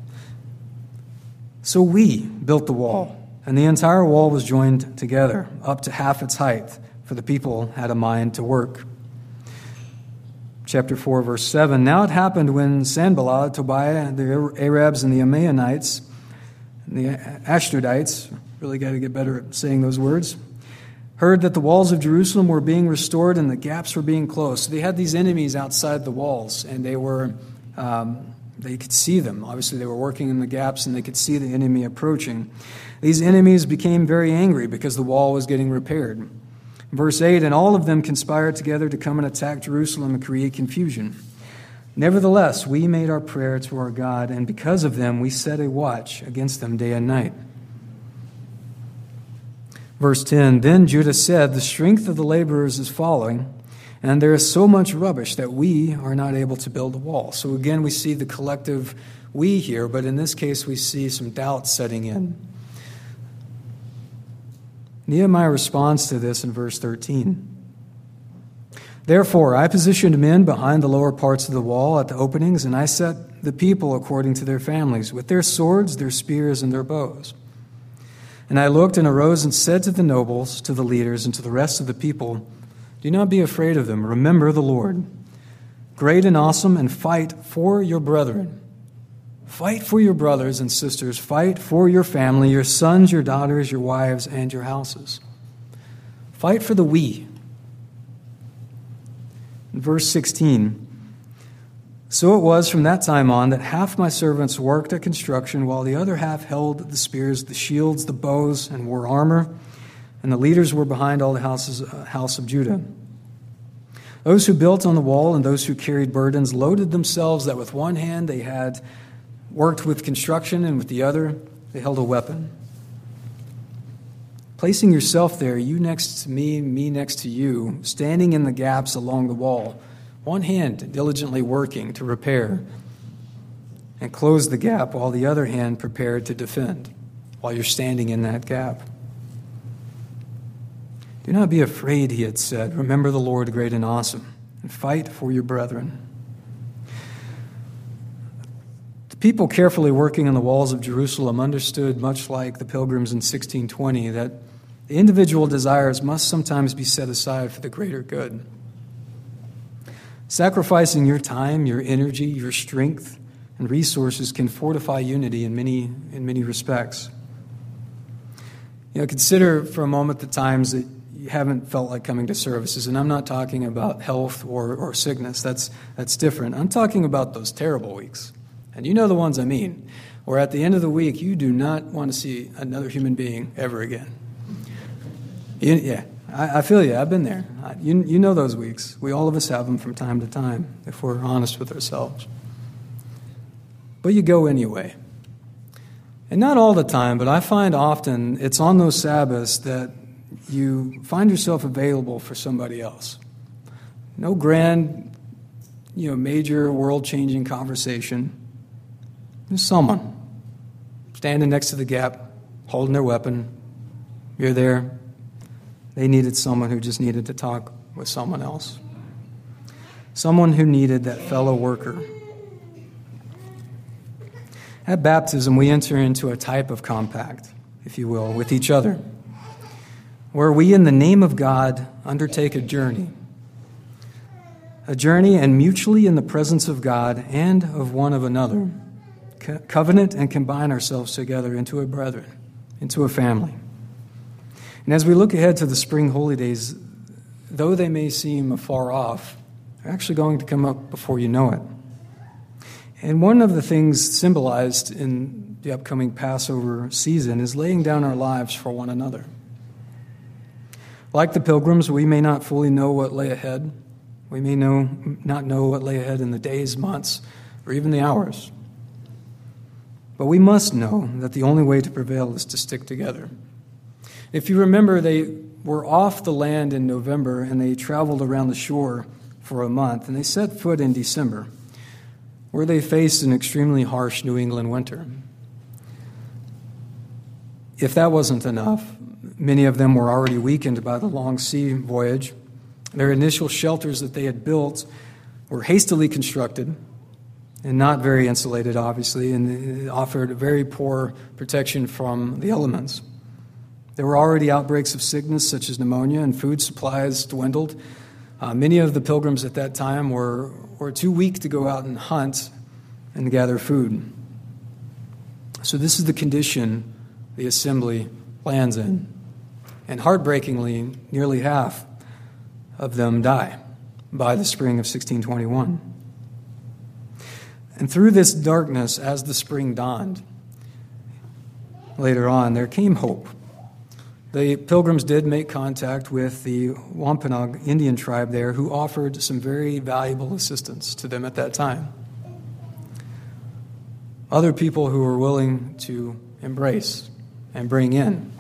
So we built the wall, and the entire wall was joined together up to half its height, for the people had a mind to work. Chapter 4, verse 7. Now it happened when Sanballat, Tobiah, the Arabs, and the Ammonites, and the Ashdodites, really got to get better at saying those words, heard that the walls of Jerusalem were being restored and the gaps were being closed. So they had these enemies outside the walls, and they could see them. Obviously, they were working in the gaps, and they could see the enemy approaching. These enemies became very angry because the wall was getting repaired. Verse 8, and all of them conspired together to come and attack Jerusalem and create confusion. Nevertheless, we made our prayer to our God, and because of them, we set a watch against them day and night. Verse 10, then Judah said, the strength of the laborers is falling, and there is so much rubbish that we are not able to build a wall. So again, we see the collective we here, but in this case, we see some doubt setting in. Nehemiah responds to this in verse 13. Therefore, I positioned men behind the lower parts of the wall at the openings, and I set the people according to their families, with their swords, their spears, and their bows. And I looked and arose and said to the nobles, to the leaders, and to the rest of the people, do not be afraid of them. Remember the Lord, great and awesome, and fight for your brethren. Fight for your brothers and sisters. Fight for your family, your sons, your daughters, your wives, and your houses. Fight for the we. In verse 16, so it was from that time on that half my servants worked at construction, while the other half held the spears, the shields, the bows, and wore armor, and the leaders were behind all the house of Judah. Those who built on the wall and those who carried burdens loaded themselves that with one hand they had worked with construction, and with the other they held a weapon. Placing yourself there, you next to me next to you, standing in the gaps along the wall, one hand diligently working to repair and close the gap, while the other hand prepared to defend while you're standing in that gap. Do not be afraid, he had said. Remember the Lord great and awesome, and fight for your brethren. The people carefully working on the walls of Jerusalem understood, much like the pilgrims in 1620, that the individual desires must sometimes be set aside for the greater good. Sacrificing your time, your energy, your strength, and resources can fortify unity in many respects. Consider for a moment the times that you haven't felt like coming to services, and I'm not talking about health or sickness. That's different. I'm talking about those terrible weeks, and you know the ones I mean, where at the end of the week you do not want to see another human being ever again. Yeah. I feel you. I've been there. You know those weeks. All of us have them from time to time, if we're honest with ourselves. But you go anyway. And not all the time, but I find often it's on those Sabbaths that you find yourself available for somebody else. No grand, major world-changing conversation. Just someone standing next to the gap, holding their weapon. You're there. They needed someone who just needed to talk with someone else. Someone who needed that fellow worker. At baptism, we enter into a type of compact, if you will, with each other, where we, in the name of God, undertake a journey and mutually in the presence of God and of one of another, covenant and combine ourselves together into a brethren, into a family. And as we look ahead to the spring holy days, though they may seem afar off, they're actually going to come up before you know it. And one of the things symbolized in the upcoming Passover season is laying down our lives for one another. Like the pilgrims, we may not fully know what lay ahead. We may not know what lay ahead in the days, months, or even the hours. But we must know that the only way to prevail is to stick together. If you remember, they were off the land in November, and they traveled around the shore for a month, and they set foot in December, where they faced an extremely harsh New England winter. If that wasn't enough, many of them were already weakened by the long sea voyage. Their initial shelters that they had built were hastily constructed and not very insulated, obviously, and it offered very poor protection from the elements. There were already outbreaks of sickness such as pneumonia, and food supplies dwindled. Many of the pilgrims at that time were too weak to go out and hunt and gather food. So this is the condition the assembly lands in And heartbreakingly, nearly half of them die by the spring of 1621. And through this darkness, as the spring dawned, later on, there came hope. The Pilgrims did make contact with the Wampanoag Indian tribe there, who offered some very valuable assistance to them at that time. Other people who were willing to embrace and bring in.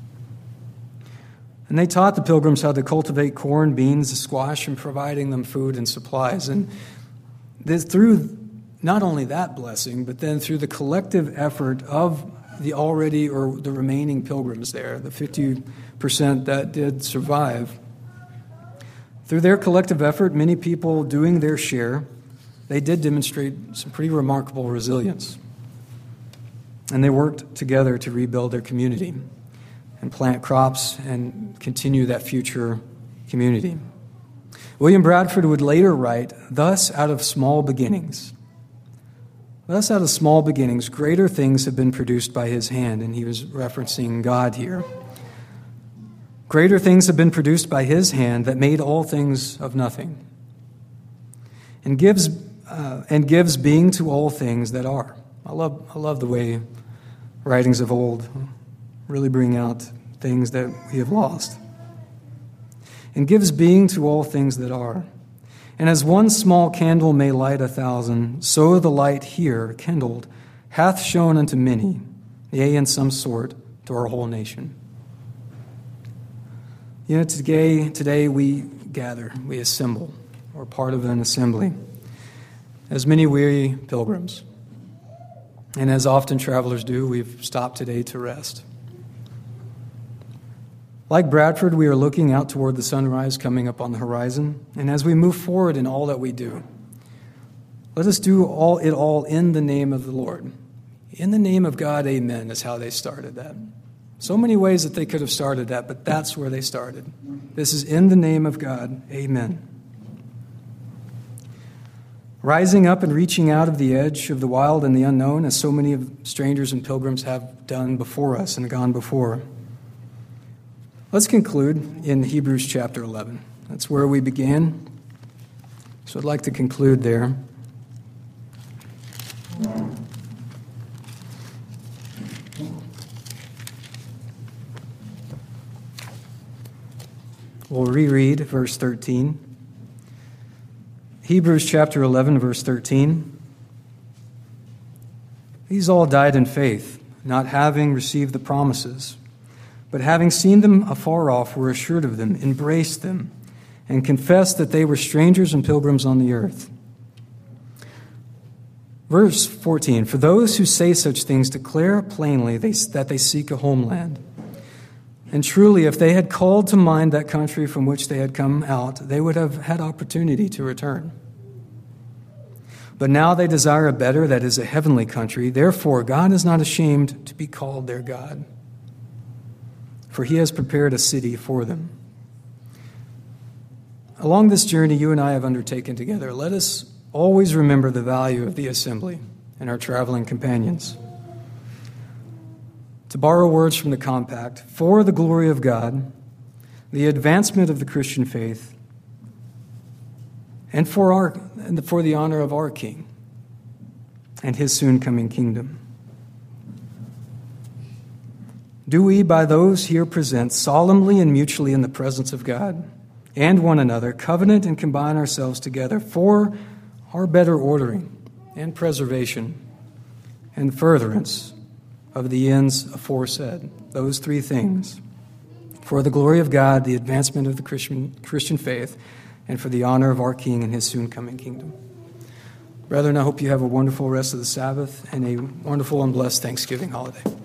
And they taught the Pilgrims how to cultivate corn, beans, squash, and providing them food and supplies. And through not only that blessing, but then through the collective effort of the remaining Pilgrims there, the 50% that did survive, through their collective effort, many people doing their share, they did demonstrate some pretty remarkable resilience. And they worked together to rebuild their community and plant crops and continue that future community. William Bradford would later write, "Thus out of small beginnings, greater things have been produced by his hand." And he was referencing God here. "Greater things have been produced by his hand that made all things of nothing, and gives being to all things that are." I love the way writings of old really bring out things that we have lost. "And gives being to all things that are. And as one small candle may light 1,000, so the light here kindled hath shone unto many, yea, in some sort, to our whole nation." Today we gather, we assemble. We're part of an assembly, as many weary pilgrims. And as often travelers do, we've stopped today to rest. Like Bradford, we are looking out toward the sunrise coming up on the horizon. And as we move forward in all that we do, let us do it all in the name of the Lord. In the name of God, amen, is how they started that. So many ways that they could have started that, but that's where they started. This is in the name of God, amen. Rising up and reaching out of the edge of the wild and the unknown, as so many of strangers and pilgrims have done before us and gone before. Let's conclude in Hebrews chapter 11. That's where we began. So I'd like to conclude there. We'll reread verse 13. Hebrews chapter 11, verse 13. "These all died in faith, not having received the promises, but having seen them afar off, were assured of them, embraced them, and confessed that they were strangers and pilgrims on the earth." Verse 14, "For those who say such things declare plainly that they seek a homeland. And truly, if they had called to mind that country from which they had come out, they would have had opportunity to return. But now they desire a better, that is, a heavenly country. Therefore, God is not ashamed to be called their God, for he has prepared a city for them." Along this journey you and I have undertaken together, let us always remember the value of the assembly and our traveling companions. To borrow words from the compact, for the glory of God, the advancement of the Christian faith, and for the honor of our King and his soon coming kingdom. Do we, by those here present, solemnly and mutually in the presence of God and one another, covenant and combine ourselves together for our better ordering and preservation and furtherance of the ends aforesaid. Those three things: for the glory of God, the advancement of the Christian faith, and for the honor of our King and his soon coming kingdom. Brethren, I hope you have a wonderful rest of the Sabbath and a wonderful and blessed Thanksgiving holiday.